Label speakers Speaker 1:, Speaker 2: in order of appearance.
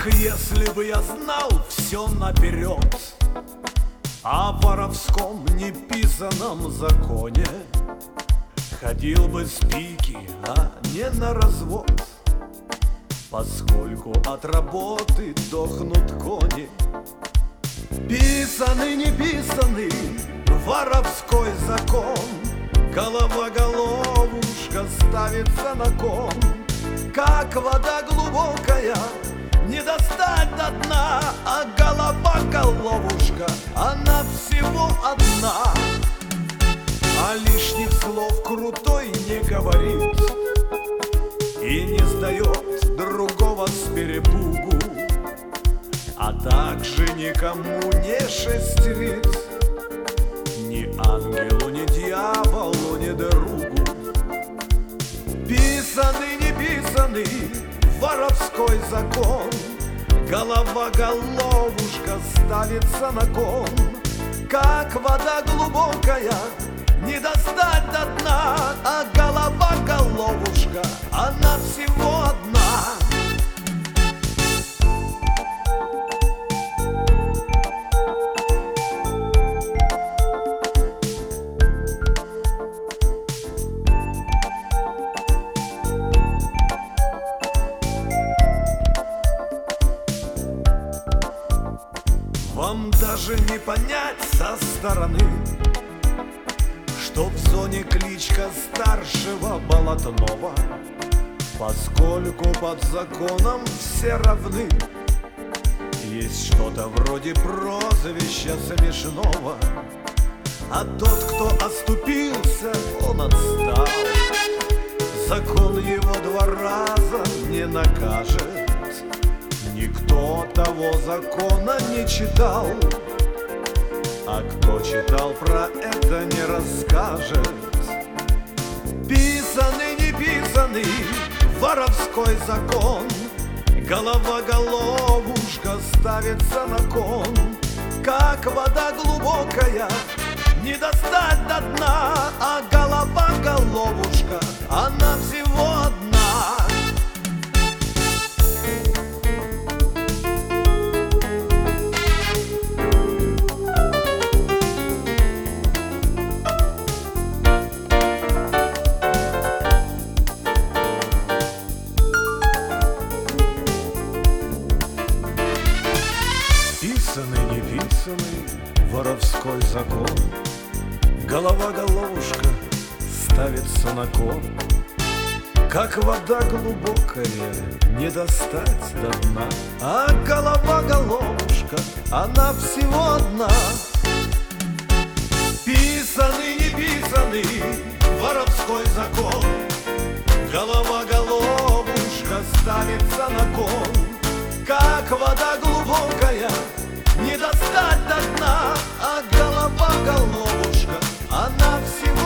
Speaker 1: Ах, если бы я знал все наперед о воровском неписанном законе, ходил бы с пики, а не на развод, поскольку от работы дохнут кони. Писанный, не писанный воровской закон, голова-головушка ставится на кон. Как вода глубокая, не достать до дна, а голова-головушка, она всего одна. А лишних слов крутой не говорит и не сдает другого с перепугу, а также никому не шестерит, ни ангелу, ни дьяволу, ни другу. Писанный, не писанный воровской закон, голова-головушка ставится на кон. Как вода глубокая, не достать до дна, а голова-головушка, она всего одна. Вам даже не понять со стороны, что в зоне кличка старшего Болотного, поскольку под законом все равны. Есть что-то вроде прозвища смешного, а тот, кто оступился, он отстал. Закон его 2 раза не накажет, никто того закона не читал, а кто читал, про это не расскажет. Писанный, не писанный воровской закон, голова-головушка ставится на кон. Как вода глубокая, не достать до дна, а голова-головушка, она всего одна. Писанный, не писанный воровской закон, голова-головушка ставится на кон. Как вода глубокая, не достать до дна, а голова-головушка, она всего одна. Писанный, не писанный воровской закон, голова-головушка ставится на кон. Как вода глубокая, не достать до дна, а голова-головушка, она всего